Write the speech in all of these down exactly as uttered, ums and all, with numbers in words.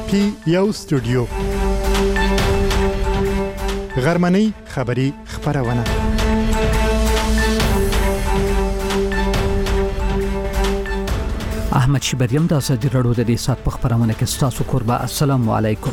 پی یو سټوډیو غرمنۍ خبری خبرونه احمد شبریم د ازادي رادیو د دې سات په خبرونه کې ستاسو قربا السلام علیکم.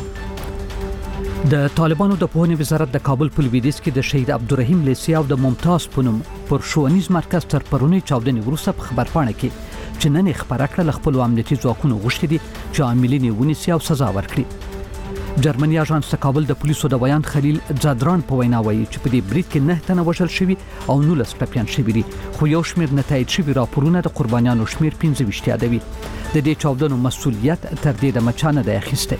د طالبانو د پوهنې وزارت د کابل په لویدیځ کې د شهید عبدالرحیم لیسي او د ممتاز پونم پر ښوونیز مرکز تر پرونی چاودنې وروسته په خبرپاڼه کې چې نن خبره کړه خپل امنیتي ځواکونو غوښتي دي چې عاملین ونیسي او سزا ورکړي. جرمني اژانس د کابل د پولیسو د بیان خلیل زادران په وینا وایي چې په دې برید کې نه تنه وژل شوي او نولس ټپیان شوي دي، خو یو شمېر نتایج شوي راپورونه د قربانیانو شمېر پنځه ویشت یادوي. د دې چاودنو مسؤلیت تر دې د مچانه دی اخیستی.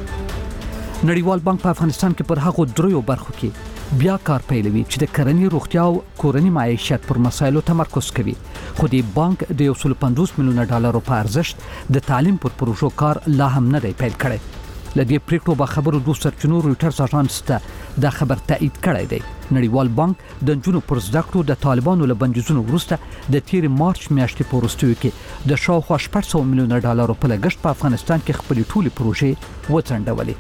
نړیوال بانک په افغانستان کې پر هغو دریو برخو کې بیا کار پیلوي چې د کرنې روغتیا او کورنۍ معیشت پر مسایلو تمرکز کوي، خو د بانک د یو سل پنځوس میلیونه ډالرو په ارزښت د تعلیم پر پروژو کار لا هم نه دی پیل کړی. لدې پریکړو به خبرو دوه سرچینو رويټرز اژانس ته دا خبر تایید کړی دی. نړیوال بانک د جنونو پر زده کړو د طالبانو له بندیزونو وروسته د تیر مارچ میاشتې په وروستیو کې د شاوخوا شپږ سوه میلیونه ډالرو په لګښت په افغانستان کې خپل ټولې پروژې وڅنډولې.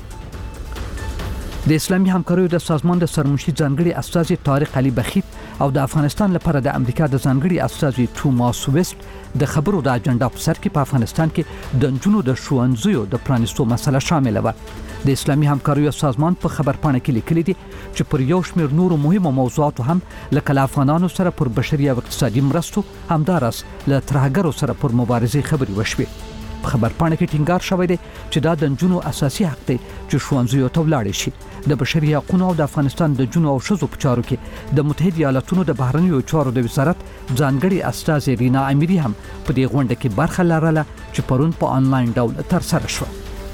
د اسلامي همکاریو د سازمان د سرمنشي ځانګړي استازي طارق علي بخیت او د افغانستان لپاره د امریکا د ځانګړي استازي توماس ویسټ د خبرو د اجنډا په سر کې په افغانستان کې د جنونو د ښوونځیو د پرانیستو مسله شامل و. د اسلامي همکاریو سازمان په خبرپاڼه کې لیکلي دي چې پر یو شمېر نورو مهمو موضوعاتو هم لکه افغانانو سره پر بشري او اقتصادي مرستو همدارس له ترهګرو سره پر مبارزې خبرې وشوي. په خبرپاڼه کې ټینګار شوی دی چې دا د جنونو اساسي حق دی چې ښوونځیو ته ولاړ شي. د بشري حقوقو او د افغانستان د جنونو او ښځو په چارو کې د متحده ایالاتونو د بهرنیو چارو د وزارت ځانګړي استازي رینا امیری هم په دې غونډه کې برخه لرله چې پرون په آنلاین ډول ترسره شوه.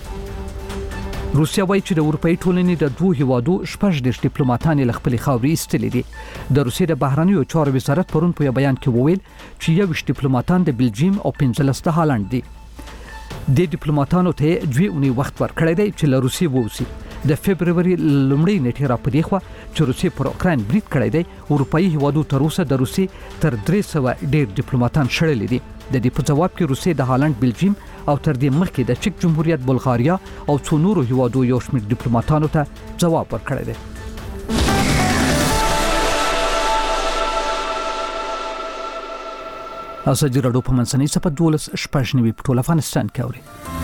روسیا وایي چې د اروپאי ټولنې د دوه هیوادو شپږ دیرش ډیپلوماټان له خپلې خاورې ایستلي دي. د روسیې د بهرنیو چارو وزارت پرون په بیان کې وویل چې یوویشت ډیپلوماټان د بلجیم او پنځلس د هالند دي. د ډیپلوماټانو ته دوه اونۍ وخت ورکړی دی چې له روسیې ووځي. د فبرवरी لومړۍ نیټې را پدې خو چې روسیې پر اوکراین برید کړی دی، اروپאי هیوادو تر اوسه د روسیې تر درې سوه ډېر ډیپلوماټان شړلي دي. د دې په جواب کې روسیې د هالند، بلجیم او تر دې مخکې د چک جمهوریت، بلغاریا او څو نورو هیوادو یو شمېر ډیپلوماټانو ته جواب ورکړی دی. ازادي رادیو په منځنۍ صفحه دولس شپږ نوي په ټول افغانستان کې اوري.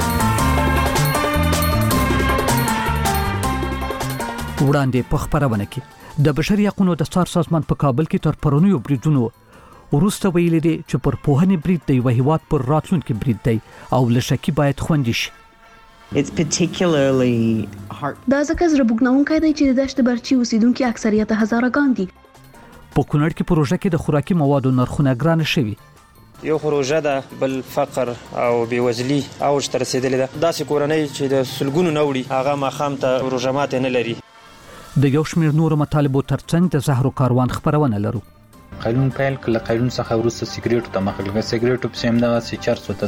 وړاندې په خبرونه کې د بشري حقوقو د ستار سازمان په کابل کې تر پرونیو بریدونو وروسته ویلي دي چې پر پوهنې برید دی یو هیواد پر راتلونکي برید دی او لشکې باید خوندي شي. It's particularly hard. دا ځکه زړه بوږنونکی دی چې د دشت برچي اوسیدونکو اکثریت هزارهګان دي. په کونړ کې پروژه کې د خوراکي موادو نرخونه ګران شوي. یو پروژه ده بل فقر او بیوزلی او تر رسیدلې ده. داسې کورنۍ چې د سلګونو نوړي هغه مخام ته پروژمات نه لري. د یو شمېر نورو مطالبو ترڅنګ د زهرو کاروان خبرونه لرو. قانون پیل کله قانون څخه ورسته سیګریټو ته مخ کړل، سیګریټو په سیم دغه سي چرس وته.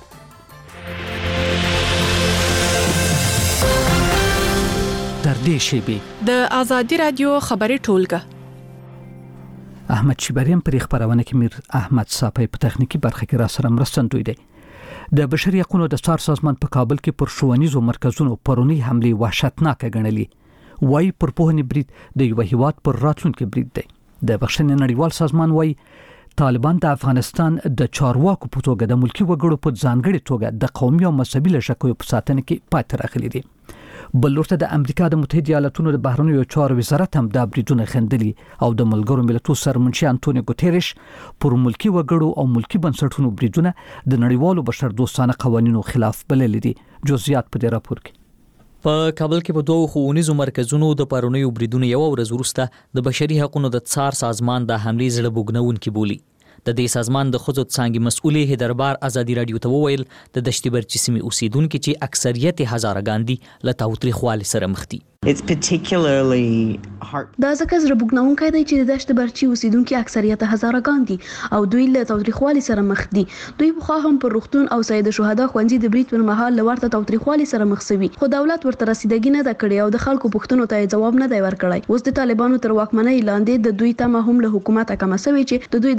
تر دې شی به د ازادي رادیو خبري ټولګه احمد شبریم پر خبرونه کې میر احمد صافی په تخنیکی برخه کې را سره مرستندوی دی. د بشري حقوقو د ستار سازمان په کابل کې پر ښوونیزو مرکزونو پرونی حمله وحشتناک غنلې. وای پر پوهنې برید د یو هیواد پر راتلونکي برید دی. د بخښنې نړیوال سازمان وای طالبان د افغانستان د چارواکو په توګه د ملکی وګړو په ځانګړي توګه د قومي او مذهبي لږکیو په ساتنه کې پاتې راغلي دي. بل ورته د امریکا د متحده ایالاتونو د بهرنیو چارو وزارت هم دا بریدونه خندلي او د ملګرو ملتونو سرمنشي انټونیو ګوتيريش پر ملکی وګړو او ملکی بنسټونو بریدونه د نړیوالو بشر دوستانه قوانینو خلاف بللي دي. جزئیات په دې راپور کې. په کابل کې په دوه ښوونیزو مرکزونو د پرونیو بریدونو یو ورځ وروسته د بشري حقوقو د څار سازمان د حملې زړه بوږنونکي بولی. د دې سازمان د خځو څانګې مسؤلې هدربار ازادي رادیو ته وویل د دشتي برچي سیمې اوسیدونکو چې اکثریت هزارهګان دي له تاوتریخوالي سره مخ دي. It's particularly hard. دا ځکه زړه بوږنونکی دی چې د دشت برچي اوسیدونکو اکثریت هزارهګان دي او دوی له تاوتریخوالي سره مخ دي. دوی په خوا هم پر روغتون او سید شهدا خوندې د بریټ پر مهال لورته تاوتریخوالي سره مخ شوي، خو دولت ورته رسیدګي نه ده کړې او د خلکو پوښتنو ته جواب نه دی ورکړی. اوس د طالبانو تر واکمنۍ لاندې د دوی تمه هم له حکومت کمه شوې چې د دوی د ساتنې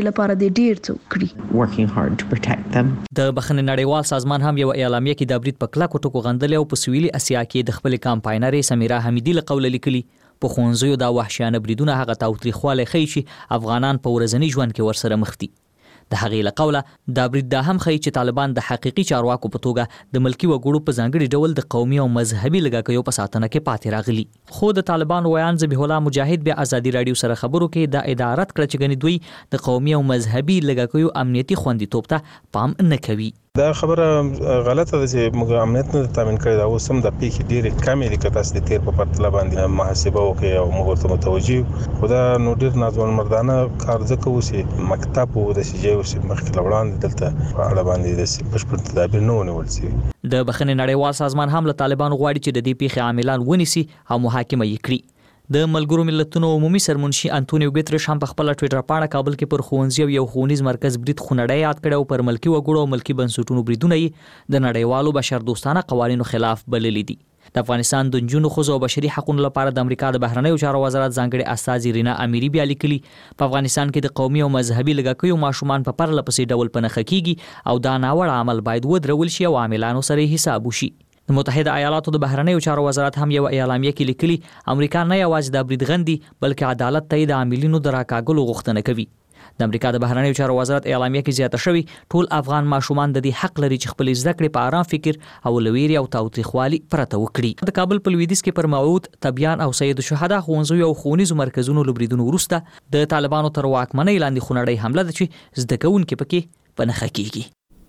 ژغورنې لپاره د ډیر څه کړی. working hard to protect them. د بخښنې نړیوال سازمان هم یو اعلامیه کې د برید په کلکو ټکو غندلې او په سویلي اسیا کې د خپل کمپاینرې سمیرا حمیدی له قوله لیکلي په خونځو دا وحشیانه بریدونه هغه تاوتریخواله خي چې افغانان په ورځنی ژوند کې ورسره مخ دي. د هغې له قوله دا برید دا هم ښیي چې طالبان د حقیقي چارواکو په توګه د ملکی وګړو په ځانګړي ډول د قومي او مذهبي لږکیو په ساتنه کې پاتې راغلي. خو د طالبان ویان ذبیح الله مجاهد بیا ازادي رادیو سره خبرو کې دا ادارت کړ چې ګنې دوی د قومي او مذهبي لږکیو امنیتي خوندیتوب ته پام نه کوي. دا خبره غلطه ده چې موږ امنیت نه تامین کړی دا اوس هم د پیښې ډېرې کمې دي که تاسو د تیر په پرتله باندې محاسبه وکړئ او موږ ورته متوجه خو دا نو ډېر ناځوانمردانه کار ځکه وشي مکتب و د سي جي وشي مخکې له وړاندې دلته په اړه باندې د بشپړ تدابیر نه ونیول شوي. د بخښنې نړیوال سازمان هم له طالبانو غواړي چې د دې پیښې عاملان ونیسي او محاکمه یې کړي. د ملګرو ملتونو عمومي سرمنشي انټونیو ګوتریش هم په خپل ټوئیټر پاڼه کابل کې پر ښوونځي او یو ښوونیز مرکز برید خونړی یاد کړی او پر ملکی وګړو او ملکی بنسټونو بریدونه یې د نړیوالو بشردوستانه قوانینو خلاف بللي دي. د افغانستان د نجونو ښځو او بشري حقوقو لپاره د امریکا د بهرنیو چارو وزارت ځانګړي استاذ رینا امیری بیا لیکلي په افغانستان کې د قومي او مذهبي لږکیو ماشومان په پرله پسې ډول په نښه کیږي او دا ناوړه عمل باید ودرول شي او عاملانو سره حساب وشي. د متحده ایالاتو د بهرنیو چارو وزارت هم یو اعلامیه کې لیکلي امریکا نه یوازې د برید غندي بلکې عدالت ته د عاملینو د راکاګلو غوښتنه کوي. د امریکا د بهرنیو چارو وزارت اعلامیه کې زیاته شوی ټول افغان ماشومان د دې حق لري چې خپل زده کړې په آرام فکر او لویری او تاوتریخوالي پرته وکړي. د کابل په لویدیځ کې پر موعود طبيان او سید الشهدا ښوونځي او ښوونیزو مرکزونو لبریدونو وروسته د طالبانو تر واکمنۍ لاندې خونړۍ حمله ده چې زده کوونکي پکې په نښه کیږي.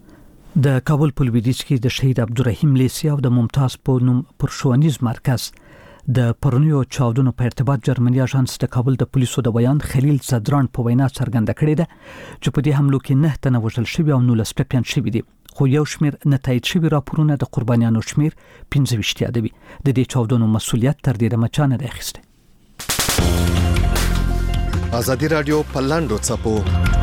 د کابل په لویدیځ کې د شهید عبدالرحیم لیسي او د ممتاز په نوم پر ښوونیز مرکز د پرونیو چاودنو په ارتباط جرمني اژانس د کابل د پولیسو د بیان خلیل صدران په وینا څرګنده کړې ده چې په دې حملو کې نه تنه وژل شوي او نولس ټپیان شوي دي خو یو شمیر نتایج شوي راپورونه د قربانیانو شمیر پنځه ویشت یادوي. د دې چاودنو مسؤلیت تر ډیره مچا نه دی اخیستی. ازادي رادیو په لاندو څپو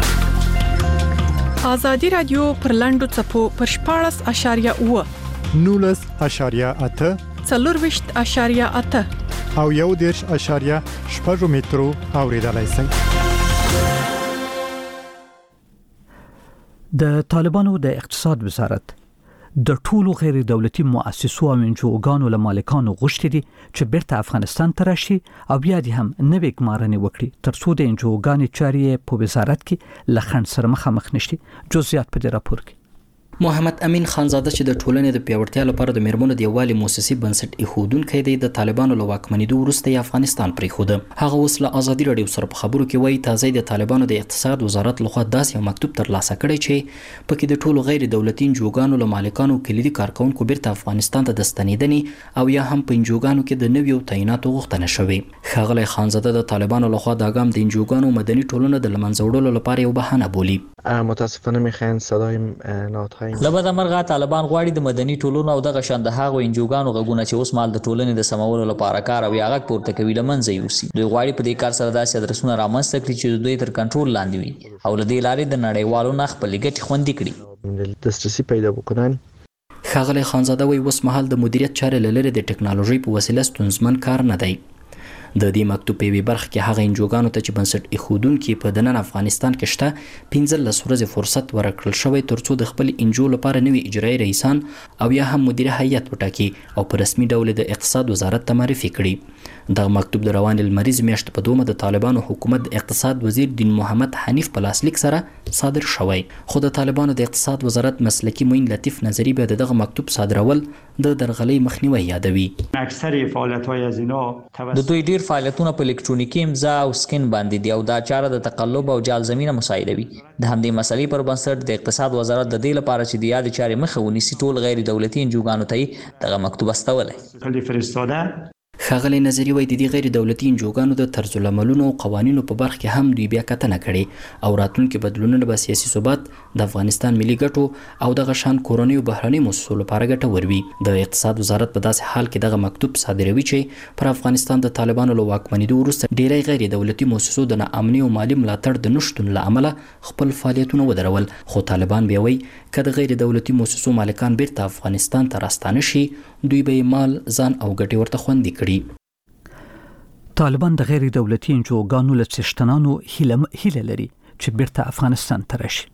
ازادي رادیو پر لاندو څپو پر شپاړس اشاریه اوه نولس اشاریه اته څلورویشت اشاریه اته او یو دېرش اشاریه شپږ مترو اوریدلای شئ. د طالبانو د اقتصاد وزارت د ټولو غیر دولتي مؤسسو او انجوګانو له مالکانو غوښتي دي چې بیرته افغانستان ته راشي او بیا دې هم نوې ګمارنې وکړي تر څو د انجوګانې چارې په وزارت کې له خنډ سره مخامخ نشي. جزئیات په دې راپور کې محمد امین خانزاده چې د ټولنې د پیاوړتیا لپاره د میرمنو د یووالي موسسي بنسټ ایښودونکی دی د طالبانو له واکمنېدو وروسته یې افغانستان پرېښوده. هغه اوس له ازادي راډیو سره په خبرو کې وایي تازه د طالبانو د اقتصاد وزارت لخوا داسې یو مکتوب ترلاسه کړی چې پکې د ټولو غیر دولتي انجوګانو له مالکانو کلیدي کارکونکو بیرته افغانستان ته د ستنېدنې او یا هم په انجوګانو کې د نویو تعیناتو غوښتنه شوې. ښاغلی خانزاده د طالبانو لخوا دا ګام د انجوګانو مدني ټولنه د له منځه وړلو لپاره یو بهانه بولي. متاسفانه میخواین صدای ناتهای لبد مرغه طالبان غواړي د مدني ټولنو او دغه شان د هغو انجوګانو غږونه چې اوس مال د ټولنې د سمولو لپاره کار او یا غږ پورته کوي له منځه یوسي. دوی غواړي په دې کار سره داسې ادرسونه رامنځته کړي چې دوی تر کنټرول لاندې وي او له دې لارې د نړیوالو نه خپلې ګټې خوندي کړي. دسترسی پیدا بکنن. ښاغلی خانزاده وایي اوس مهال د مدیریت چارې له لرې د ټکنالوژۍ په وسیله ستونزمن کار نه دی. د دې مکتوب په یوې برخه کې هغه انجوګانو ته چې بنسټ ایښودونکي په دننه افغانستان کې شته پنځلس ورځې فرصت ورکړل شوی تر څو د خپل انجو لپاره نوي اجرایي رئیسان او یا هم مدیره هیئت وټاکي او په رسمي ډول د اقتصاد وزارت ته معرفي کړي. دغه مکتوب د روانې لمریز میاشتې په دومه د طالبانو حکومت د اقتصاد وزیر دین محمد حنیف په لاسلیک سره صادر شوی. خو د طالبانو د اقتصاد وزارت مسلکي معین لطیف نظری به دغه مکتوب صادرول د درغلۍ مخنیوي یادوي. اکثر فعالیت‌های از اینا د دوی ډیر فعالیتونه په الکترونیکي امضا او سکین باندې دي او دا چاره د تقلب او جال زمینه مساعدوي. د همدې مسلې پر بنسټ د اقتصاد وزارت د دې لپاره چې د یاد چارې مخه ونیسي ټول غیر دولتي انجوګانو ته دغه مکتوب استولی. ښاغلی نظري وایي د دې غیر دولتي انجوګانو د طرز العملونو او قوانینو په برخه کې هم دوی بیا کتنه کړې او راتلونکي بدلونونه به سیاسي ثبات د افغانستان ملي ګټو او دغه شان کورنۍ او بهرنۍ موسسو لپاره ګټور وي. د اقتصاد وزارت په داسې حال کې دغه مکتوب صادروي چې پر افغانستان د طالبانو له واکمنېدو وروسته ډیری غیر دولتي موسسو د ناامنۍ او مالي ملاتړ د نشتون له امله خپل فعالیتونه ودرول. خو طالبان بیا وایي که د غیر دولتي موسسو مالکان بیرته افغانستان ته راستانه شي دوی به مال ځان او ګټې ورته خوندي کړي. طالبان د غیر دولتي انجوګانو له څښتنانو هیله هیله لري چې بیرته افغانستان ته راشي.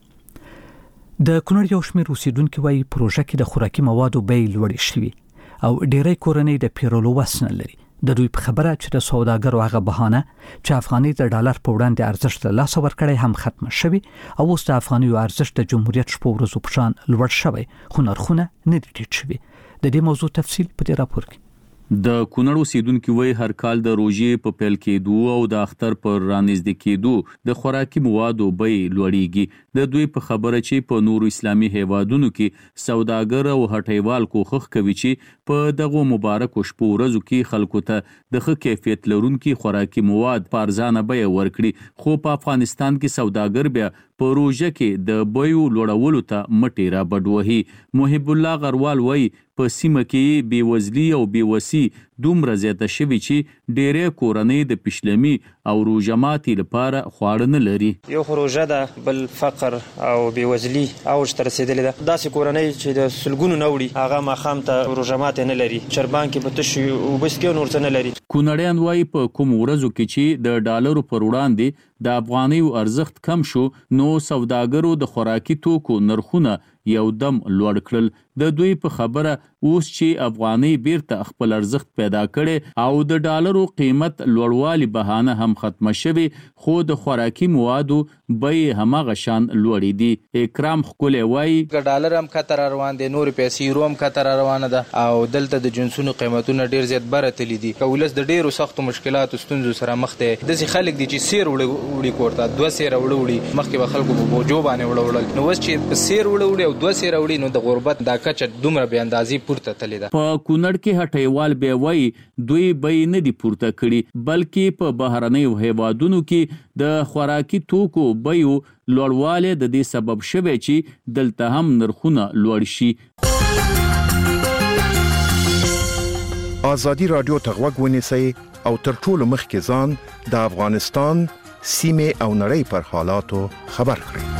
د کونړ یو شمېر اوسیدونکي وایي پروژه کې د خوراکي موادو بیې لوړې شوي او ډېری کورنۍ د پیرلو وس نه لري. د دوی په خبره چې د سوداګرو هغه بهانه چې افغاني د ډالر په وړاندې ارزښت له لاسه ورکړی هم ختم شوی او اوس د افغاني ارزښت د جمهوریت شپو ورځو په شان لوړ شوی خو نرخونه نه دي ټیټ شوي. د دې موضوع تفصیل په دې راپور کې. د کونړ اوسیدونکو وایي هر کال د روژې په پیل کېدو او د اختر پر رانږدې کېدو د خوراکي موادو بیې لوړېږي. د دوی په خبره چې په نورو اسلامي هیوادونو کې سوداګر او هټیوال کوښښ کوي چې په دغه مبارک شپو ورځو کې خلکو ته د ښه کیفیت لرونکي خوراکي مواد په ارزانه بیه ورکړي، خو په افغانستان کې سوداګر بیا په روژه کې د بیو لوړولو ته مټې را بډوهي. محب الله غروال وایي په سیمه کې بیوزلي او بیوسی دومره زیاته شوي چې ډېرې کورنۍ د پشلمي او روژه ماتي لپاره خواړه نه لري. یو خو روژه ده، بل فقر او بیوزلي اوج ته رسېدلې ده. داسې کورنۍ چې د سلګونو نه وړي هغه ماښام ته روژه ماتي نه لري، چربان کې په تشو اوبه څښي او نور څه نه لري. کونړیان وایي په کوم ورځو کې چې د ډالرو پر وړاندې د افغانیو ارزښت کم شو نو سوداګرو د خوراکي توکو نرخونه یو دم لوړ کړل. د دوی په خبره اوس چې افغاني بیرته خپل ارزښت پیدا کړي او د ډالرو قیمت لوړوالي بهانه هم ختمه شوي، خو د خوراکي موادو بیې هماغه شان لوړې دي. اکرام ښکلی وایي ډالر هم کتر روان دي، نور پیسې یورو هم کتر روانه ده او دلته د جنسونو قیمتونه ډیر زیات بره تللي دي. ولس د ډیرو سختو مشکلاتو ستونزو سره مخ دی. داسې خلک دي چې سیر وړي کورته دوه سیره وړه وړي، مخکې به خلکو په بوجو باندې وړه وړل، نو اوس چې په سیر وړه وړي او دوه سیره وړي نو د غربت دا کچه دومره بې اندازې پورته تللې ده. په کونړ کې هټیوال بیا وایي دوی بیې نه دي پورته کړي، بلکې په بهرنیو هیوادونو کې د خوراکي توکو بیو لوړوالی د دې سبب شوی چې دلته هم نرخونه لوړ شي. آزادي رادیو ته غوږ ونیسئ او تر ټولو مخکې ځان د افغانستان سیمې او نړۍ پر حالاتو خبر کړئ.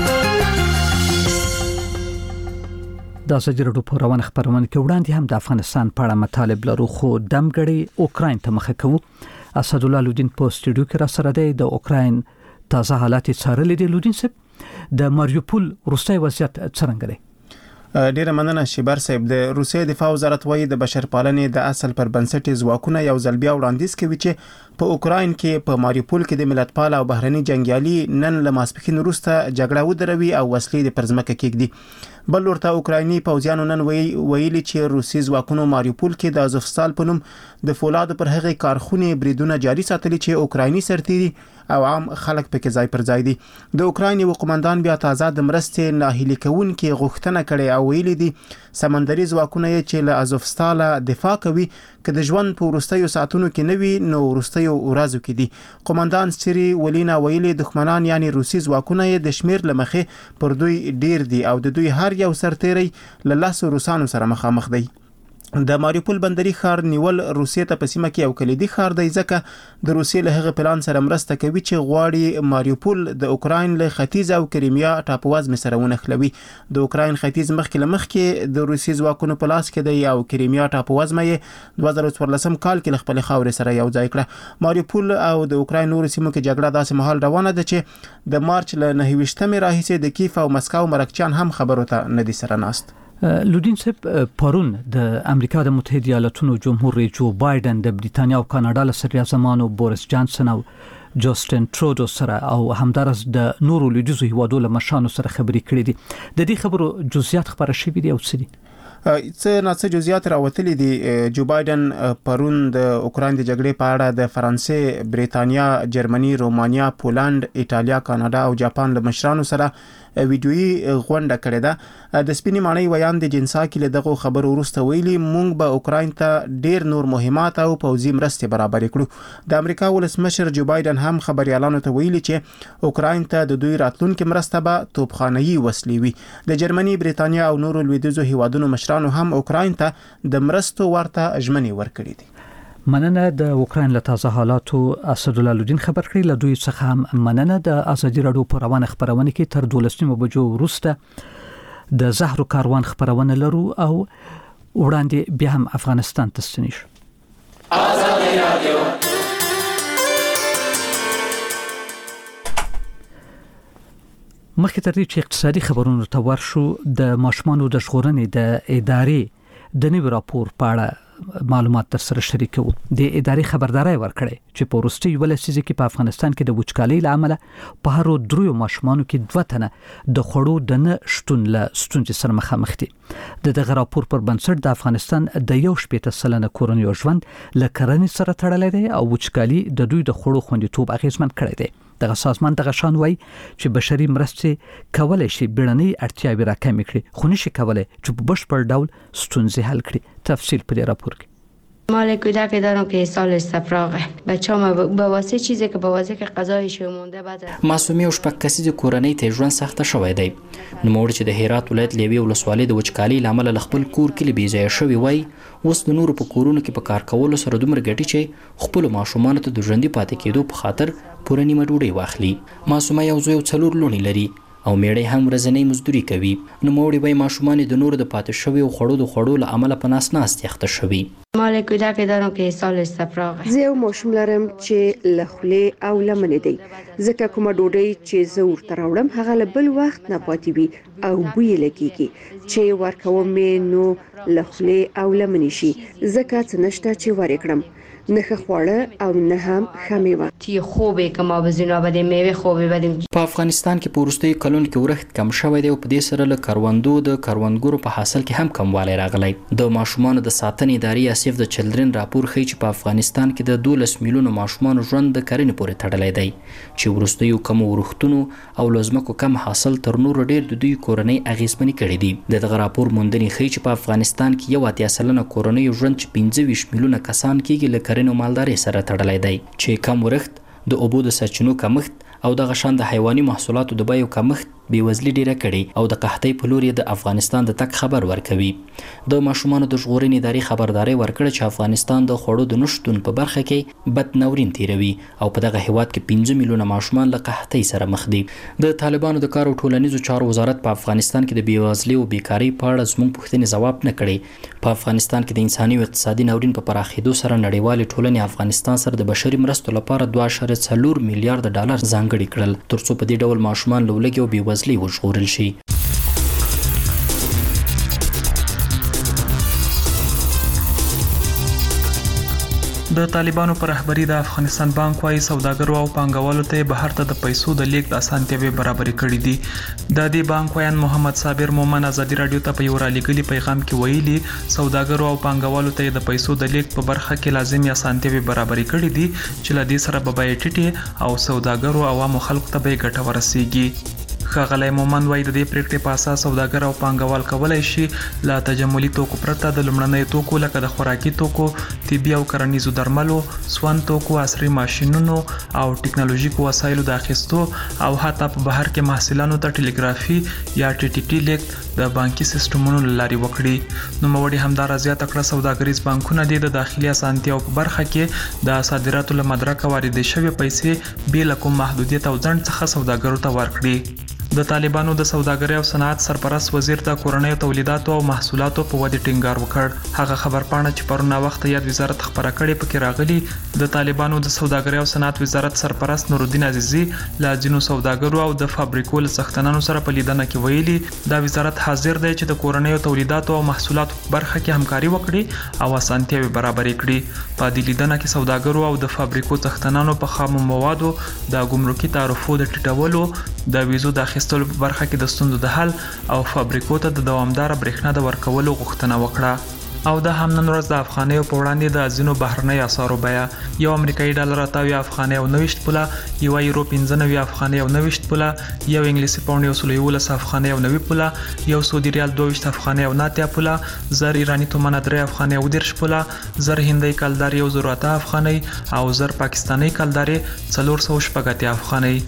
د ازادي راډیو په روانه خبرونه کې وړاندې هم د افغانستان په اړه مطالب لرو، خو دمګړی اوکراین ته مخه کوو. اسد الله لودین په سټوډیو کې را سره دی. د اوکراین تازه حالات څارلې دي. لودین صاحب، د ماریوپول وروستی وضعیت څرنګه دی؟ ډیره مننه شیبر صاحب. د روسیې دفاع وزارت وایي د بشرپالنې د اصل پر بنسټ ځواکونه یو ځل بیا وړاندیز کوي چې په اوکراین کې په ماریوپول کې د ملتپال او بهرني جنگیالي نن له ماسپښین وروسته جګړه ودروي او وسلې د پرځمکه کېږدي. بل ورته اوکرایني پوځیانو نن ویلي چې روسي ځواکونو ماریوپول کې د ازوفستال په نوم د فولادو پر هغې کارخونې بریدونه جاري ساتلي چې اوکرایني سرتیري او عام خلک پکې ځای پر ځای دي. د اوکراین یو قومندان بیا تازه د مرستې ناهیلي کوونکې غوښتنه کړې او ویلي دي سمندري ځواکونه یې چې له ازوفستاله دفاع کوي که د ژوند په وروستیو ساعتونو کې نه وي نو وروستیو ورځو کې دي. قومندان سری ولینا ویلي دښمنان یعنی روسي ځواکونه یې د شمیر له مخې پر دوی ډیر دي او د دوی هر یو سرتیری له لسو روسانو سره مخامخ دی. د ماریوپول بندري ښار نیول روسیې ته په سیمه کې یو کلیدي ښار دی، ځکه د روسیې له هغه پلان سره مرسته کوي چې غواړي ماریوپول د اوکراین له ختیځ او کریمیا ټاپووزمې سره ونښلوي. د اوکراین ختیځ مخکې له مخکې د روسي ځواکونو په لاس کې دی او کریمیا ټاپووزمه یې دوه زره څوارلسم کال کې له خپلې خاورې سره یو ځای کړه. ماریوپول او د اوکراین نورو سیمو کې جګړه داسې مهال روانه ده چې د مارچ له نهه ویشتمې راهیسې د کیف او مسکو مرکچیان هم خبرو ته نه دي سره ناست. لودین صاحب، پرون د امریکا د متحده ایالاتونو جمهور رئیس جو بایدن د بریتانیا او کاناډا له صدراعظمانو بوریس جانسن او جاستن ترودو سره او همدارس د نورو لویدیځو هیوادو له مشرانو سره خبرې کړې دي. د دې خبرو جزئیات خبره شوي دي او څه دي؟ څه ناڅه جزئیات راوتلي دي. جو بایدن پرون د اوکراین د جګړې په اړه د فرانسې، بریتانیا، جرمني، رومانیا، پولند، ایټالیا، کاناډا او جاپان له مشرانو سره ویډیویي غونډه کړې ده. د سپینې ماڼۍ ویان د جنساکي له دغه خبرو وروسته ویلي موږ به اوکراین ته ډیر نور مهمات او پوځي مرستې برابرې کړو. د امریکا ولسمشر جو بایدن هم خبريالانو ته ویلي چې اوکراین ته د دوی راتلونکي مرسته به توپخانه‌يي وسلې وي. د جرمني، بریتانیا او نورو لویدیځو هیوادونو مشرانو هم اوکراین ته د مرستو ورته ژمنې ورکړې دي. مننه. د اوکراین له تازه حالاتو اسد الله لودین خبر کړی. له دوی څخه هم مننه. د ازادي راډیو په روانه خبرونه کې تر دولسمه بجو وروسته د زهرو کاروان خبرونه لرو او وړاندې بیا هم افغانستان ته ستنی شو. ازادي راډیو مخکې تر دې چې اقتصادي خبرونو ته ورشو د ماشومانو د ژغورنې د ادارې د نوي راپور په اړه معلومات تر سره شریکو. د ادارې خبرداري ورکړې چې په وروستي ولسیزه کې په افغانستان کې د وچکالۍ لامل په هر درو ماشومانو کې دوه تنه د خوړو د نه شتون له ستونزې سره مخامخ دي. د دغه راپور پر بنسټ د افغانستان د یو شپېته سلنه کورنیو ژوند له کرنې سره تړلی دی او وچکالي د دوی د خوړو خوندیتوب اغیزمن کړی دی. دغه سازمان دغه شان وایي چې بشري مرستې کولای شي بیړنۍ اړتیاوې راکمې کړي خو نشي کولای چې په بشپړ ډول ستونزې حل کړي. تفصیل په دې راپور کې. مال کودک دارم که سال استفراغه بچه‌ها به واسه چیزی که به واسه که غذایش مونده بعد معصومه او شپږ کسیزه کورنۍ ته ژوند سخته شوی دی. نو موږ چې د هرات ولایت لیوي ولسوالۍ د وچکالۍ لامل ل خپل کور کې بې ځای شوی وای اوس د نورو په کورونو کې په کار کولو سره دومره ګټي چې خپل ماشومان ته د ژوندۍ پاتې کېدو په خاطر پوره نیمه ډوډۍ واخلي. معصومه یو زوی او څلور لونی لري او میړی هم ورځنی مزدوري کوي. نو موړي وای ماشومان د نورو د پاتې شوی او خړو د خړو له عمله په ناس ناس یخته شوی. مال کودک دارم که سال استفراغه زه یو ماشوم لرم چې لخلې او لمنې دی ځکه کومه ډوډۍ چې زه ورته راوړم هغه له بل وخت نه پاتې وي او بوی لګیږي چې ورکوم مې نو لخلې او لمنې شي ځکه څه نشته چې ورې کړم نه خواړه او نه هم خمیوه. تی خوبه که ما بزینا بدیم میوه خوبه بدیم. په افغانستان کې په وروستیو کلونو کې ورښت کم شوی دی او په دې سره له کروندو د کروندګرو په حاصل کې هم کموالی راغلی. د ماشومانو د ساتنې ادارې سیف د چلډرن راپور ښیي چې په افغانستان کې د دولس میلیونو ماشومانو ژوند د کرنې پورې تړلی دی چې وروستیو کمو ورښتونو او له ځمکو کم حاصل تر نورو ډېر د دوی کورنۍ اغېزمنې کړي دي. د دغه راپور موندنې ښیي چې په افغانستان کې یو اتیا سلنه کورنیو ژوند چې پنځه ویشت میلیونه کسان کېږي له کرنې او مالدارۍ سره تړلی دی چې کم ورښت د اوبو د سرچینو کمښت او دغه شان د حیواني محصولاتو د بیو کمښت بېوزلي ډیره کړي او د قحطۍ په لور د افغانستان د تک خبر ورکوي. د ماشومانو د ژغورنې ادارې خبرداري ورکړه چې افغانستان د خوړو د نشتون په برخه کې بد ناورین تیروي او په دغه هیواد کې پنځه میلیونه ماشومان له قحطۍ سره مخ دي. د طالبانو د کار او ټولنیزو چارو وزارت په افغانستان کې د بېوزلۍ او بیکارۍ په اړه زموږ پوښتنې ځواب نه کړي. په افغانستان کې د انساني او اقتصادي ناورین په پراخېدو سره نړیوالې ټولنې افغانستان سره د بشري مرستو لپاره دوه اعشاریه څلور میلیارډ ډالر ځانګړي کړل ترڅو په دې ډول ماشومان له لوږې او بېوزلۍ وژغورل شي. د طالبانو پر رهبری د افغانستان بانک وايي سوداګرو او پانګوالو ته بهر ته د پیسو د لیږد اسانتیاوې برابرې کړې دي. د دې بانک وایان محمد صابر مومن ازادي رادیو ته په یو رالیږلي پیغام کې ویلي سوداګرو او پانګوالو ته د پیسو د لیږد په برخه کې لازمي اسانتیاوې برابرې کړې دي چې له دې سره به بیې ټیټې او سوداګرو او عوامو خلکو ته به ګټه ورسیږي. ښاغلی مومن وایي د دې پریکړې په اساس سوداګر او پانګوال کولی شي له تجملي توکو پرته د لومړنیو توکو لکه د خوراکي توکو، طبي او کرنیزو درملو، سون توکو، عصري ماشینونو او ټکنالوژیکو وسایلو د اخیستو او حتی په بهر کې محصلانو ته ټلیګرافي یا ټي ټي ټي لیږد د بانکي سیستمونو له لارې وکړي. نوموړي همدارا زیاته کړه سوداګریز بانکونه د داخلي اسانتیاو په برخه کې د صادراتو له مدرکه واردې شوې پیسې بې له کوم محدودیت او ځنډ څخه سوداګرو ته ورکړي. د طالبانو د سوداګرۍ او صنعت سرپرست وزیر د کورنۍ تولیداتو او محصولاتو په ودې ټینګار وکړ. هغه خبرپاڼه چې پرون وخت یاد وزارت خبره کړې پکې راغلي د طالبانو د سوداګرۍ او صنعت وزارت سرپرست نورالدین عزیزی لا ځینو سوداګرو او د فابریکو له څښتنانو سره په لیدنه کې ویلي دا وزارت حاضر دی چې د کورنۍ تولیداتو او محصولاتو په برخه کې همکاري وکړي او اسانتیاوې برابرې کړي. په دې لیدنه کې سوداګرو او د فابریکو څښتنانو په خامو موادو د ګمرکي تعرفو د ټیټولو، د ویزو د اخیستلو په برخه کې د ستونزو د حل او فابریکو ته د دوامداره برېښنا د ورکولو غوښتنه وکړه. او دا هم نن ورځ د افغانیو په وړاندې د ځینو بهرنۍ اسعارو بیه یو امریکایي ډالر اتاویا افغانۍ او نویشت پوله، یو یورو پنځه نوي افغانۍ او نویشت پوله، یو انګلیسي پاونډ یو سل یولس افغانۍ او نوي پوله، یو سعودي ریال دوه ویشت افغانۍ او نه اتیا پوله، زر ایراني تومنه درې افغانۍ او دېرش پوله، زر هندۍ کلدارې یو زر اته افغانۍ او زر پاکستانۍ کلدارې څلور سوه شپږ اتیا افغانۍ.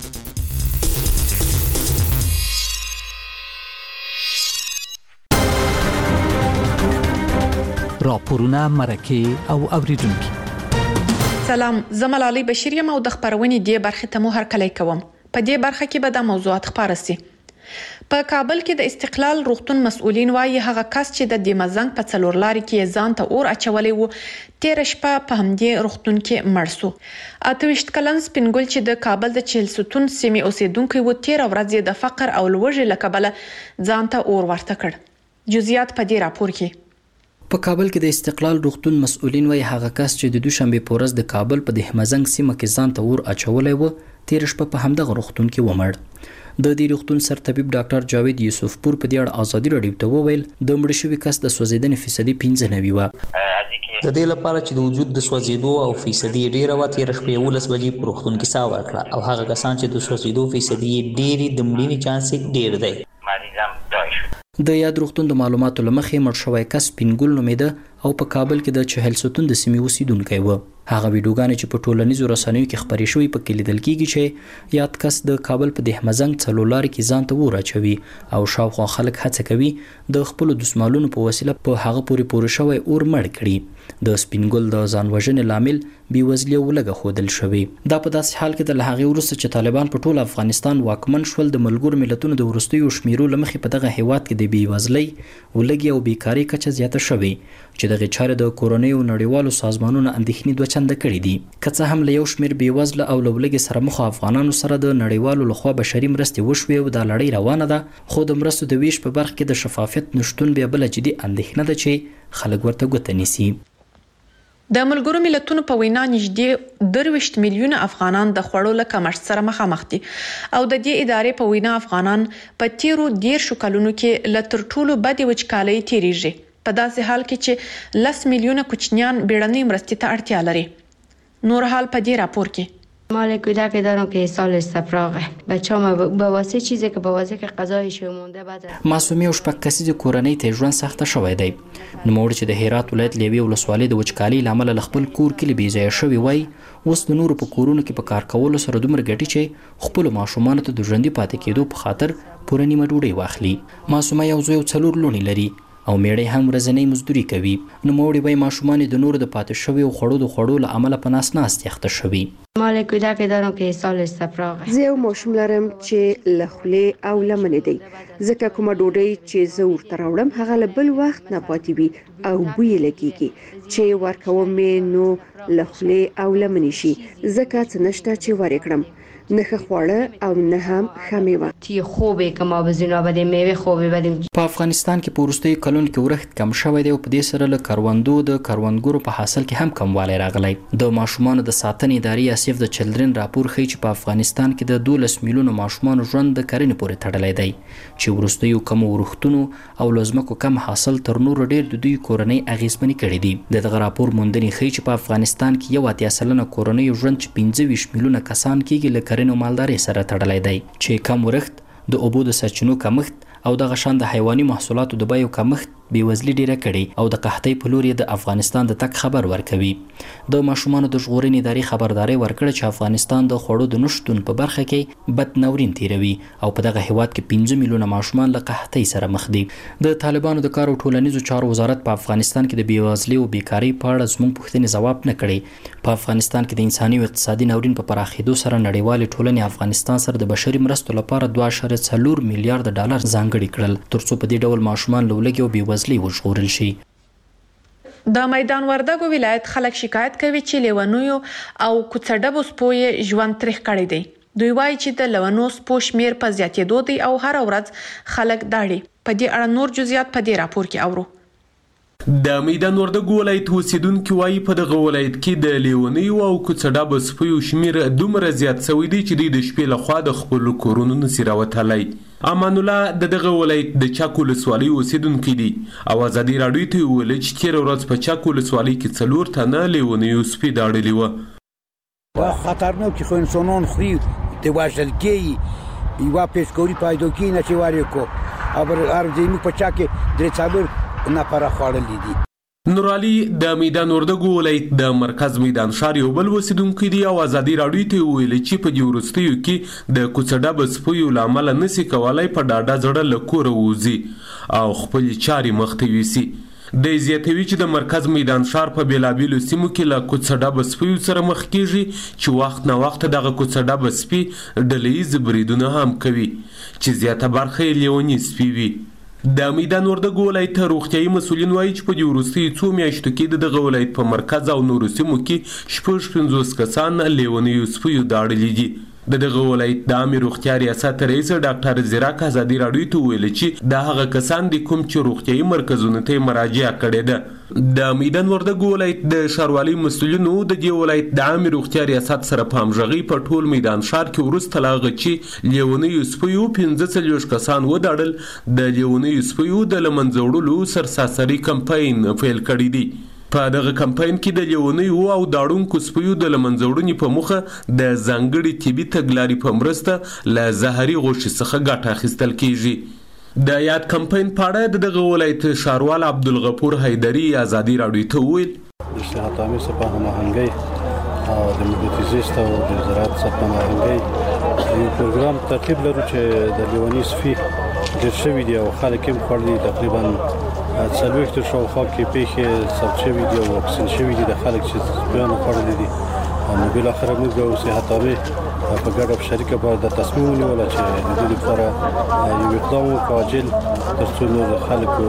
راپورونه، مرکې او اوریدونکي. سلام، زه ملالۍ بشیر یم او د خبرونې دې برخې ته مو هرکلی کوم. په دې برخه کې به د موضوعات خبره سي. په کابل کې د استقلال روغتون مسؤلین وايي هغه کس چې د دمزنګ په څلور لاري کې ځان ته اور اچولې وو تیر شپه په همدې روغتون کې مړ شو. اته ویشت کلن سپینګل چې د کابل د چهلستون سیمې اوسیدونکو و تیر ورځ د فقر او لوږې له کبله ځان ته اور ورته کړ. جزئیات په دې راپور کې. په کابل کې د استقلال روغتون مسؤلین وايي هغه کس چې د دوشنبه په ورځ د کابل په دهمزنګ سیمه کې ځان ته اور اچولې وو تیر شپه په همدغه روغتون کې ومړ. د دې روغتون سرطبيب ډاکټر جاوید یوسف پور په دې اړه ازادي راډیو ته وویل د مړ شوي کس د سوځیدنې فیصدي پنځه نوي وه. د دې لپاره چې د وجود د سوځیدو او فیصدي ډیره وه تېره شپه یولس بجې په روغتون کې ساه ورکړه او هغه کسان چې د سوځیدو فیصدي یې ډېرې د مړینې چانس یې ډېر دی. د یاد روغتون د معلوماتو له مخې مړ شوی کس سپینګل نومېده او په کابل کې د چهلستون د سیمې اوسیدونکی و. هغه ویډیوګانې چې په ټولنیزو رسنیو کې خپرې شوې په کې لیدل کېږي چې یاد کس د کابل په دهمزنګ څلور لارې کې ځان ته اور اچوي او شاوخوا خلک هڅه کوي د خپلو دسمالونو په وسیله په هغه پورې پورې شوی اور مړ کړي. د سپینګل د ځان وژنې لامل بېوزلي او لږه ښودل شوې. دا په داسې حال کې د له هغې وروسته چې طالبان په ټول افغانستان واکمن شول د ملګرو ملتونو د وروستیو شمیرو له مخې په دغه هیواد کې د بېوزلۍ ولږې او بیکارۍ کچه زیاته شوې چې دغې چارې د کورنیو نړیوالو سازمانونو اندېښنې دوه چنده کړي دي. که څه هم له یو شمېر بېوزله او له ولږې سره مخ افغانانو سره د نړیوالو لخوا بشري مرستې وشوې او دا لړۍ روانه ده خو د مرستو د ویش په برخه کې د شفافیت نشتون بیا بله جدي اندېښنه ده چې خلک ورته ګوته نیسي. د ملګرو ملتونو په وینا نږدې درویشت میلیونه افغانان د خوړو له کمښت سره مخامخ دي او د دې ادارې په وینا افغانان په تیرو دیرشو کلونو کې له تر ټولو بدې وچکالۍ تیریږي په داسې حال کې چې لس میلیونه کوچنیان بیړنۍ مرستې ته اړتیا لري. نور حال په دې راپور کې. مال کودک دارم که سال استفراغه بچه‌ها به واسه چیزی که به واسه که غذایش مونده بعد معصومه او شپږ کسیزه کورنۍ ته ژوند سخته شوی دی. نوموړي چې د هرات ولایت لیوي ولسوالۍ د وچکالۍ لامل خپل کور کې بې ځایه شوی وای اوس د نورو په کورونو کې په کار کولو سره دومره ګټي چې خپل ماشومان ته د ژوندۍ پاتې کېدو په خاطر پوره نیمه ډوډۍ واخلي. معصومه یو زوی او څلور لوڼې لري او میړی هم ورځنۍ مزدوري کوي. نوموړي وایي ماشومان د نورو د پاتې شوي او خوړو د خوړو له امله په ناست ناست اخته شوي. مال کودک دارم که سال استفراغه زه یو ماشوم لرم چې له خولې او لمنې دی ځکه کومه ډوډۍ چې زه ورته راوړم هغه له بل وخت نه پاتې وي او بوی یې لګېږي چې ورکوم مې نو له خولې او لمنې شي ځکه څه نشته چې ور کړم نه ښه خواړه او نه هم ښه میوه. تی خوبه که ما بزینا بدیم میوه خوبه بدیم. په افغانستان کې په وروستیو کلونو کې ورښت کم شوی دی او په دې سره له کروندو د کروندګرو په حاصل کې هم کموالی راغلی. د ماشومانو د ساتنې ادارې اسیف د چلډرن راپور ښیي چې په افغانستان کې د دولس میلیونو ماشومانو ژوند د کرنې پورې تړلی دی چې وروستیو کمو ورښتونو او له ځمکو کم حاصل تر نورو ډېر د دوی کورنۍ اغېزمنې کړي دي. د دغه راپور موندنې ښیي چې په افغانستان کې یو اتیا سلنه کورنیو ژوند چې پنځه ویشت میلیونه کسان کېږي له کرنې او مالدارۍ سره تړلی دی چې کم ورښت د اوبو د سرچینو کمښت او دغه شان د حیواني محصولاتو د بیو کمښت بېوزلي ډیره کړې او د قحطۍ په لور یې د افغانستان د تګ خبر ورکوي. د ماشومانو د ژغورنې ادارې خبرداری ورکړه چې افغانستان د خوړو د نشتون په برخه کې بد ناورین تیروي او په دغه هیواد کې پنځه میلیونه ماشومان له قحطۍ سره مخ دي. د طالبانو د کار او ټولنیزو چارو وزارت په افغانستان کې د بېوزلۍ او بیکارۍ په اړه زموږ پوښتنې ځواب نه کړی. په افغانستان کې د انساني او اقتصادي ناورین په پراخېدو سره نړیوالې ټولنې افغانستان سره د بشري مرستو لپاره دوه اعشاریه څلور میلیارډ ډالر ځانګړي کړل ترڅو په دې ډول ماشومان له ولږې او بېوزلۍ وژغورل شي. د میدان وردګو ولایت خلک شکایت کوي چې لیونیو او کوڅډبو سپوې ژوند تریخ کړی دی. دوی وایي چې د لیونو سپو شمیر په زیاتېدو دی او هر ورځ خلک داړي. په دې اړه نور جزئیات په دې راپور کې اورو. د میدان وردګو ولایت اوسیدونکي وایي په دغه ولایت کې د لیونیو او کوڅډبو سپیو شمیر دومره زیات شوی دی چې دوی د شپې لخوا د خپلو کورونو نشي راوتلی. امان الله د دغه ولایت د چک ولسوالۍ اوسیدونکی دی او ازادي راډیو ته وویل چې تېره ورځ په چک ولسوالۍ کې څلور تنه لیونیو سپي داړلي وه. خطرناک خو انسانان خوري د وژل کېږي یوه پیشکوري پیدا کېږي نه چې ور کړو او هر ځای په چک کې درې څلور نفره خوړلي دي. نورعلي د میدان وردګو ولایت د مرکز میدان ښار یو بل اوسیدونکی دی او ازادي راډیو ته وویل چې په دې وروستیو کې د کوڅډبو سپیو له امله نشي کولی په ډاډه زړه له کوره ووځي او خپلې چارې مخته یوسي. د زیاتوي چې د مرکز میدان ښار په بیلابیلو سیمو کې له کوڅه سپیو سره مخ کیږي چې وخت نه وخت دغه کوڅه سپي ډلهییز بریدونه هم کوي چې زیاته برخه یې لیونی سپي وي. د میدان وردګو ولایت روغتیايي مسؤلین وایي چې په دې وروستیو څو میاشتو کې د دغه ولایت په مرکز او نورو سیمو کې شپږ پنځوس کسان لیونیو سپیو داړلي دي. د دغه ولایت د عامې روغتیا ریاست رئیس ډاکټر زیراک ازادي راډیو ته وویل چې دا هغه کسان دي کوم چې روغتیايي مرکزونو ته مراجعه کړې ده. د میدان وردګو ولایت د ښاروالۍ مسؤلینو د دې ولایت د عامې روغتیا ریاست سره په همغږۍ په ټول میدان ښار کې وروسته له هغه چې لیونیو سپیو پنځه څلوېښت کسان وداړل د لیونیو سپیو د له منځه وړلو سرساسري کمپاین پیل کړی دی. په دغه کمپاین کې د لیونیو او داړونکو سپیو د له منځه وړنې په موخه د ځانګړي طبي تګلارې په مرسته له زهري غوښې څخه ګټه اخیستل کیږي. د یاد کمپاین په اړه د دغه ولایت ښاروال عبدالغفور حیدري ازادي راډیو ته وویل د صحت عامې څخه په هماهنګۍ او د محیط زیست او د زراعت څخه په هماهنګۍ یو پروګرام ترتیب لرو چې د لیوني سپي ډېر شوي دي او خلک یې خوړلي تقریبا څلوېښتو شاوخوا کې پیښې ثبت شوي دي او واکسین شوي دي د خلک چې سپیانو خوړلي دي. نو بالاخره موږ د صحت عامې په ګډه په شریکه باید د تصمیم ونیوله چې د دې لپاره یو اقدام وکړو عاجل تر څو نور خلکو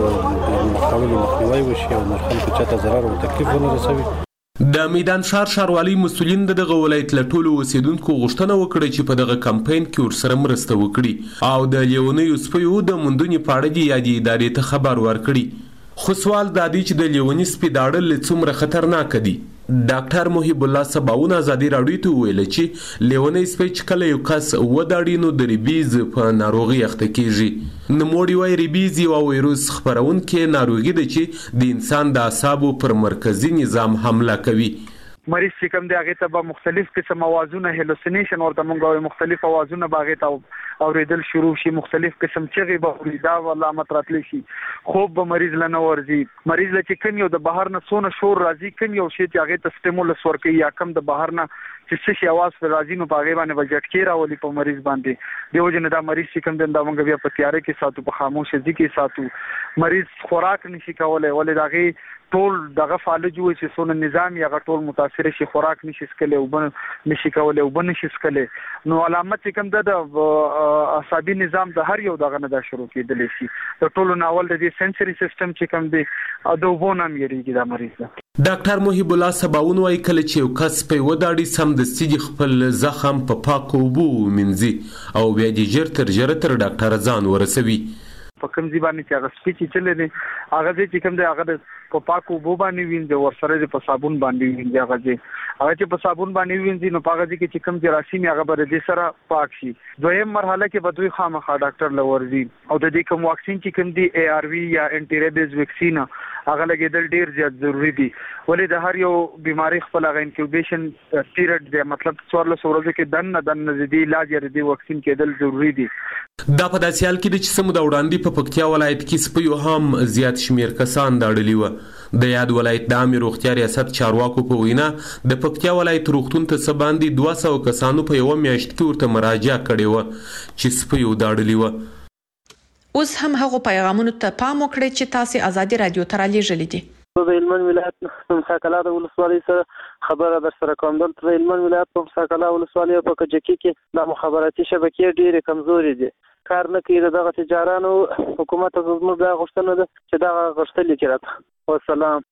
د خوړلو مخنیوی وشي او نور خلکو چاته ضرر او تکلیف ونه رسوي. د میدان ښار ښاروالۍ مسؤلین د دغه ولایت له ټولو اوسیدونکو غوښتنه وکړه چې په دغه کمپاین کې ورسره مرسته وکړي او د لیونیو سپیو د موندنې په اړه د یادې ادارې ته خبر ورکړي. خو سوال دا دی چې د لیوني سپي داړل څومره خطرناک دي. ډاکټر محب الله سباون ازادي راډیو ته ویل چې لیونی سپی چې کله یو کس وداړي نو د ریبیز په ناروغي اخته کیږي. نوموړي وایي ریبیز یو وایروس خپرونکې ناروغي ده چې د انسان د اعصابو پر مرکزي نظام حمله کوي. مریض چې کوم دی هغه ته به مختلف قسم اوازونه هلوسینیشن ورته مونږ مختلف اوازونه به هغه ته اوریدل شروع شي، مختلف قسم چغې به اوري، دا علامت راتلی شي، خوب به مریض له نه ورځي. مریض له چې کوم یو د بهر نه څونه شور راځي، کوم یو شی چې هغه ته سټیمولس ورکوي یا کم د بهر نه چې څه شي اواز پر راځي نو په هغې باندې به جټکې راولي په مریض باندې. دې وجې نه دا مریض چې کوم دی دا مونږ بیا په تیاره کې ساتو، په خاموشه ځای کې ساتو. مریض خوراک نشي کولی، ولې د هغې ټول دغه فالج وي چې څونه نظام یې هغه ټول متاثر شي، خوراک نشي څکلی، اوبه نشي کولی، اوبه نشي څکلی. نو علامت چې کوم ده د اعصابي نظام د هر یو دغه نه دا شروع کېدلی شي. د ټولو نه اول د دې سنسري سیسټم چې کوم دی د اوبو نه هم یېرېږي دا مریض ده. ډاکټر محب الله سباون وایي کله چې یو کس په وداړي سمدستي د خپل زخم په پاکو اوبو ومینځي او بیا دې ژر تر ژره تر ډاکټره ځان ورسوي. په کوم ځای باندې چې هغه سپي چې چلی دی هغه ځای چې کوم دی هغه د په پاکو اوبو باندې وینځي، ورسره دې په صابون باندې وینځي. هغه ځای هغه چې په صابون باندې وینځي نو په هغه ځای کې چې کوم جراثیم هغه به د دې سره پاک شي. دویم مرحله کې به دوی خامخا ډاکټر له ورځي او د دې کوم واکسین چې کوم دی اے آر وي یا انټي ریبیز ویکسین هغه لګېدل ډېر زیات ضروري دي. ولې د هر یو بیماری خپل هغه انکیوبیشن پیریډ دی، مطلب څوارلس ورځو کې دننه دننه د دې علاج یا د دې واکسین کېدل ضروري دي. دا په داسې حال کې ده چې څه موده وړاندې په پکتیا ولایت کې سپیو هم زیات شمیر کسان داړلي وه. د یاد ولایت د عامې روغتیا ریاست چارواکو په وینا د پکتیا ولایت روغتون ته څه باندې دوه سوه کسانو په یوه میاشت کې ورته مراجعه کړې وه چې سپیو داړلي وه. اوس هم هغو پیغامونو ته پام وکړئ چې تاسې ازادي راډیو ته رالیږلي دي. د هلمند ولایت مساکلا د ولسوالۍ سره خبره در سره کوم. دلته د هلمند ولایت په مساکلا ولسوالۍ او په کجکي کې د مخابراتي شبکې ډېرې کمزورې دي، کار نه کوي. د دغه تجارانو حکومت ته زموږ دا غوښتنه ده چې دغه غښتلي کړي راته. والسلام.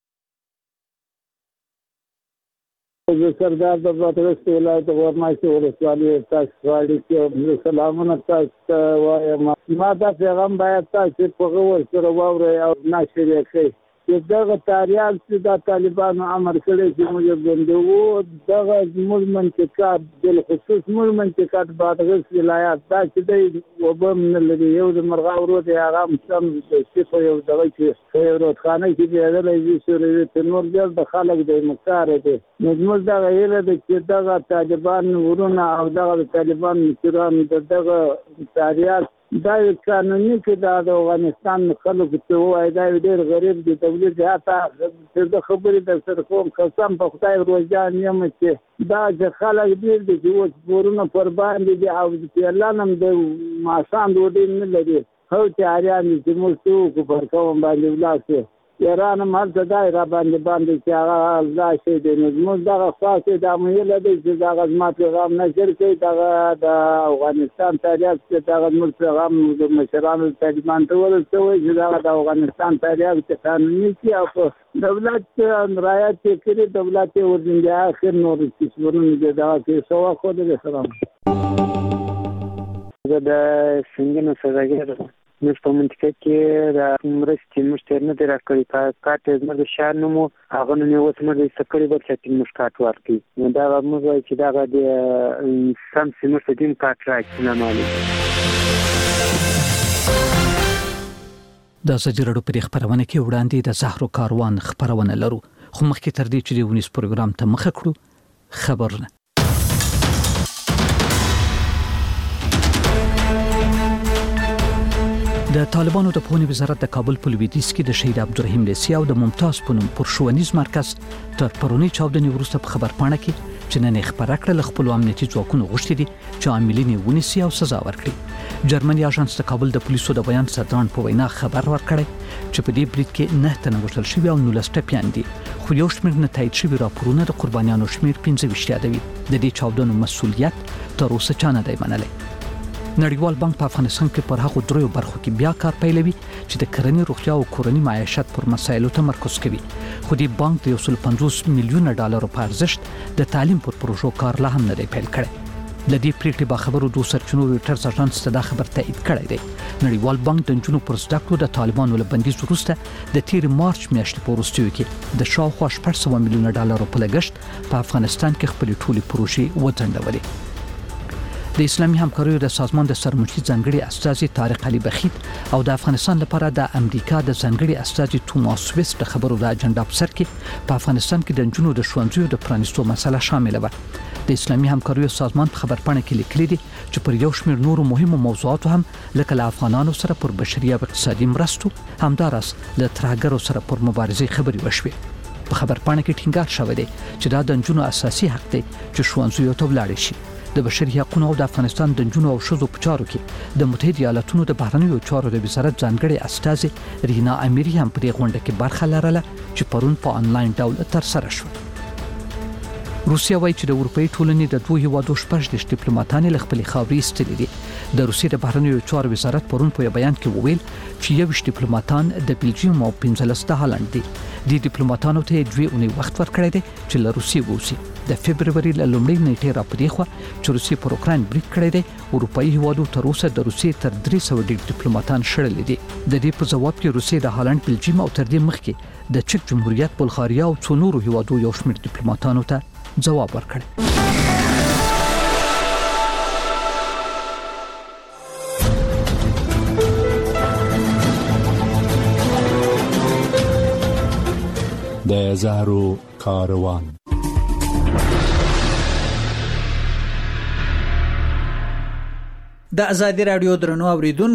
زه سردار د بادغیس ولایت غورماشي ولسوالۍ تاسو غواړي چې سلامونه تاسو ته وایم. ما دا پیغام باید تاسو په غور سره واورئ او نشر یې کړئ چې دغه تاریال چې دا طالبانو امر کړی چې موږ بندوو، دغه زموږ منطقات بالخصوص زموږ منطقات بادغیس ولایت دا چې دی اوبه هم نه لري. یو د مرغاو رود دی هغه هم سم په یو دغه کې په یو رودخانه کې بېدلی وي سوروي ته نور ډېر د خلک دی مختاره دی. نو زموږ دغه هیله ده چې دغه طالبان ورونه او دغه د طالبان مشران د دغه تاریال دا یو قانوني کې دا د افغانستان خلکو ته ووایي دا یو ډېر غریب دی تولید حتی د خبرې در سره کوم قسم په خدای روزان یم چې دا چې خلک ډېر دي چې اوس پورونه پر باندې دي او پیرلان هم د ماښام ډوډۍ نه لري. هو چې اریان دي چې موږ څه وکړو پر قوم باندې ولاړ شو ایران هم هلته دا را باندې باندې چې هغه دا شی دی نو زموږ دغه خاصې دا مهیله دی چې دغه زما پیغام نشر کړي دغه د افغانستان تاریخ چې دغه زموږ پیغام د مشرانو طالبان ته ورسوي چې دغه د افغانستان تاریخ چې قانوني شي او په دولت رعایت کړي دولت ورنده اخر نور کیسونه دغه کې سوا خو دې سلام زه د سنگینو سوداګر موږ په منطقه کې د مرستې موږ ته نه دی راکړی کارت زموږ د شهر نه مو هغه نو اوس موږ د سکړی بل چې موږ کارت ورکړي نو دا موږ وایي چې دا د سم سیمه سدیم کارت راکړي نه مالي د سجرړو پر خبرونه کې وړاندې د زهرو کاروان خبرونه لرو خو مخکې تر دې چې د ونیس پروګرام ته مخه کړو خبرونه د طالبانو د پوهنې وزارت د کابل په لویدیځ کې د شهید عبدالرحیم لیسي او د ممتاز په نوم پرښوونیز مرکز تر پرونی چاودنې وروسته په خبرپاڼه کې چې نن خبره کړل خپل امنیتي ځواکونو غوښتي دي چې عاملین ونیسي او سزا ورکړي جرمني اژانس د کابل د پولیسو د بیان سردان په وینا خبر ورکړی چې په دې برید کې نه تنه وژل شوي او نولس ټپیان دي خو یو شمېر نه تایید شوي راپورونه د قربانیانو شمېر پنځه ویشت یادوي د دې چاودنو مسؤلیت تر اوسه چا نه دی منلی نړیوال بانک په افغانستان کې پر هغو دریو برخو کې بیا کار پیلوي چې د کرنې روغتیا او کورنی معیشت پر مسایلو تمرکز کوي خو د بانک د یو سل پنځوس میلیونه ډالرو په ارزښت د تعلیم پر پروژو کار لا هم نه دی پیل کړی د دې پریکړې په خبرو دوه سرچینو رويټرز اژانس ته دا خبر تایید کړی دی نړیوال بانک د نجونو پر زده کړو د طالبانو له بندیز وروسته د تیر مارچ میاشتې په وروستیو کې د شاوخوا شپږ سوه میلیونه ډالرو په لګښت په افغانستان کې خپلې ټولې پروژې وځنډولې د اسلامي همکاریو د سازمان د سرمنشي ځانګړي استازي طارق علي بخیت او د افغانستان لپاره د امریکا د ځانګړي استازي توماس ویست د خبرو د اجنډا په سر کې په افغانستان کې د نجونو د ښوونځیو د پرانیستو مسله شامل و د اسلامي همکاریو سازمان په خبرپاڼه کې لیکلي دي چې پر یو شمېر نورو مهمو موضوعاتو هم لکه له افغانانو سره پر بشري او اقتصادي مرستو همداراز له ترهګرو سره پر مبارزې خبرې وشوې په خبرپاڼه کې ټینګار شوی دی چې دا د نجونو اساسي حق دی چې ښوونځیو ته ولاړ شي د بشري حقوقو او د افغانستان د نجونو او ښځو په چارو کې د متحده ایالاتونو د بهرنیو چارو د وزارت ځانګړي استازي رینا امیری هم په دې غونډه کې برخه لرله چې پرون په انلاین ډول ترسره شو روسیا وايي چې د اروپאי ټولنې د دوه هیوادو شپږ د ډیپلوماټانو له خپل خاورې استلې دي د روسیې د بهرنیو چارو وزارت پرون په بیان کې وویل چې یو ډیپلوماټان د بلجیم او پنځلس د هالند دي د ډیپلوماټانو ته دوه اونۍ وخت ورکړی دی چې له روسیې ووسی د فبرवरी له لومړۍ نیټې را پدې خو چې روسیې پر اوکرين برید کړی دی اروپאי هیوادو تر اوسه د روسیې تر درې سوه ډیپلوماټان شړل دي د دې په جواب کې روسیې د هالند بلجیم او تر دې مخکې د چک جمهوریت بلغاریا او څو نورو هیوادو یو شمېر ډیپلوماټانو ته جواب ورکړ د زهرو کاروان د ازادي رادیو درنو اوریدونکو